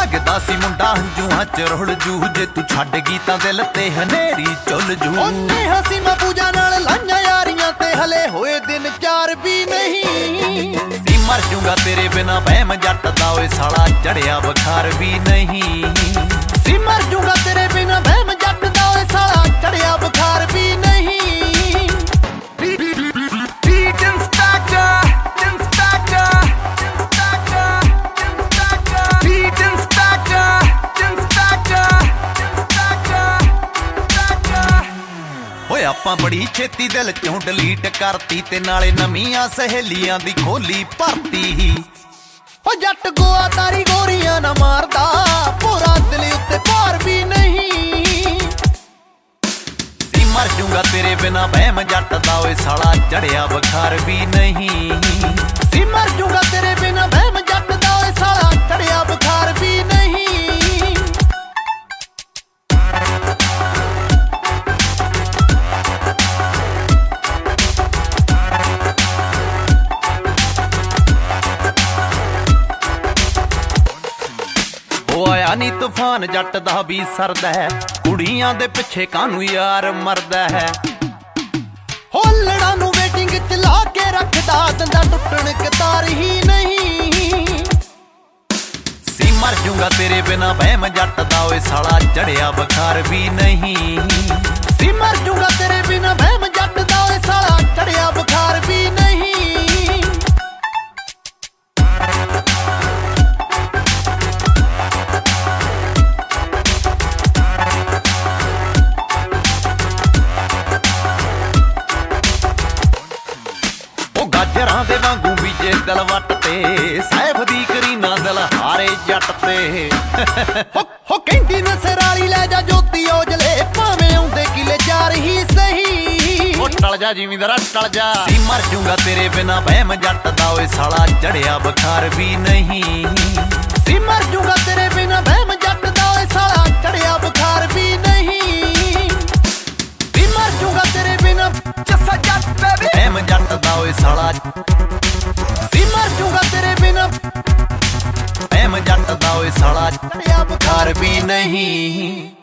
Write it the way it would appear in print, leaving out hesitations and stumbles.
लगदा सी मुंडा हंजूहां च रुल जू जे तू छड्ड गई तां दिल ते हनेरी चुल जू ओने हसी मैं पूजा नाल लाइयां यारियां ते हले होए दिन चार भी नहीं सी मर जूंगा तेरे बिना बहम जट दा ओए साला चढ़िया बुखार भी नहीं सी मर जूंगा तेरे बिना बहम जट दा ओए साला चढ़िया बुखार भी नहीं ਆਪਾਂ ਬੜੀ ਛੇਤੀ ਦਿਲ ਚੋਂ ਡਿਲੀਟ ਕਰਤੀ ਤੇ ਨਾਲੇ ਨਵੀਆਂ ਸਹੇਲੀਆਂ ਦੀ ਖੋਲੀ ਭਰਤੀ ਓ ਜੱਟ ਗੋਆ ਤਾਰੀ ਗੋਰੀਆਂ ਨਾ ਮਾਰਦਾ ਪੂਰਾ ਦਿਲ ਉੱਤੇ ਭਾਰ ਵੀ ਨਹੀਂ ਸੀ ਮਰ ਜੂੰਗਾ ਤੇਰੇ ਬਿਨਾ ਬਹਿਮ ਜੱਟ ਦਾ ਓਏ ਸਾਲਾ ਚੜਿਆ ਬੁਖਾਰ ਵੀ ਨਹੀਂ ਸੀ ਮਰ ਜੂੰਗਾ ਤੇਰੇ ਬਿਨਾ ਬਹਿਮ ਜੱਟ ਦਾ ਓਏ ਸਾਲਾ ਚੜਿਆ ਬੁਖਾਰ ਵੀ ਨਹੀਂ ਆਇਆ ਨੀ ਤੂਫਾਨ ਜੱਟ ਦਾ ਵੀ ਸਰਦਾ ਹੈ ਕੁੜੀਆਂ ਦੇ ਪਿੱਛੇ ਕਾਹਨੂੰ ਯਾਰ ਮਰਦਾ ਹੈ ਹੋਲੜਾਂ ਨੂੰ ਵੇਟਿੰਗ ਚ ਲਾ ਕੇ ਰੱਖਦਾ ਦੰਦਾ ਟੁੱਟਣ ਕਤਾਰ ਹੀ ਨਹੀਂ ਸੀ ਮਰ ਜੂੰਗਾ ਤੇਰੇ ਬਿਨਾ ਬਹਿਮ ਜੱਟ ਦਾ ਓਏ ਸਾਲਾ ਚੜਿਆ ਬੁਖਾਰ ਵੀ ਨਹੀਂ ਸੀ ਮਰ ਜੂੰਗਾ ਤੇਰੇ ਬਿਨਾ ਬਹਿਮ ਜੱਟ ਦਾ ਓਏ ਸਾਲਾ ਚੜਿਆ ਬੁਖਾਰ ਵੀ ਨਹੀਂ ਗਾਜਰਾਂ ਦੇ ਵਾਂਗੂ ਬੀਜੇ ਦਿਲ ਵੱਟ ਤੇ ਸੈਫ ਦੀ ਕਰੀਨਾ ਦਿਲ ਹਾਰੇ ਜੱਟ ਤੇ ਹੋ ਕਹਿੰਦੀ ਨਸਰ ਵਾਲੀ ਲੈ ਜਾ ਜੋਤੀ ਔਜਲੇ ਭਾਵੇਂ ਆਉਂਦੇ ਕਿਲੇ ਚਾਰ ਹੀ ਸਹੀ ਉਹ ਟਲ ਜਾ ਜ਼ਿਮੀਂਦਾਰਾ ਟਲ ਜਾ ਸੀ ਮਰ ਜੂੰਗਾ ਤੇਰੇ ਬਿਨਾ ਬਹਿਮ ਜੱਟ ਦਾ ਓਏ ਸਾਲਾ ਚੜਿਆ ਬੁਖਾਰ ਵੀ ਨਹੀਂ ਸੀ ਮਰ ਜੂੰਗਾ ਤੇਰੇ ਬਿਨਾ ਬਹਿਮ ਜੱਟ ਦਾ ਓਏ ਸਾਲਾ ਚੜਿਆ ਬੁਖਾਰ ਵੀ ਨਹੀਂ ਸੀ ਮਰ ਜੂੰਗਾ ਤੇਰੇ ਬਿਨਾ ਜੱਸਾ ਜੱਟ ਬੇਬੀ ਬਹਿਮ ਜੱਟ ਦਾ ਓਏ ਸਾਲਾ ਸੀ ਮਰ ਜੂੰਗਾ ਤੇਰੇ ਬਿਨਾ ਬਹਿਮ ਜੱਟ ਦਾ ਓਏ ਸਾਲਾ ਚੜਿਆ ਬੁਖਾਰ ਵੀ ਨਹੀਂ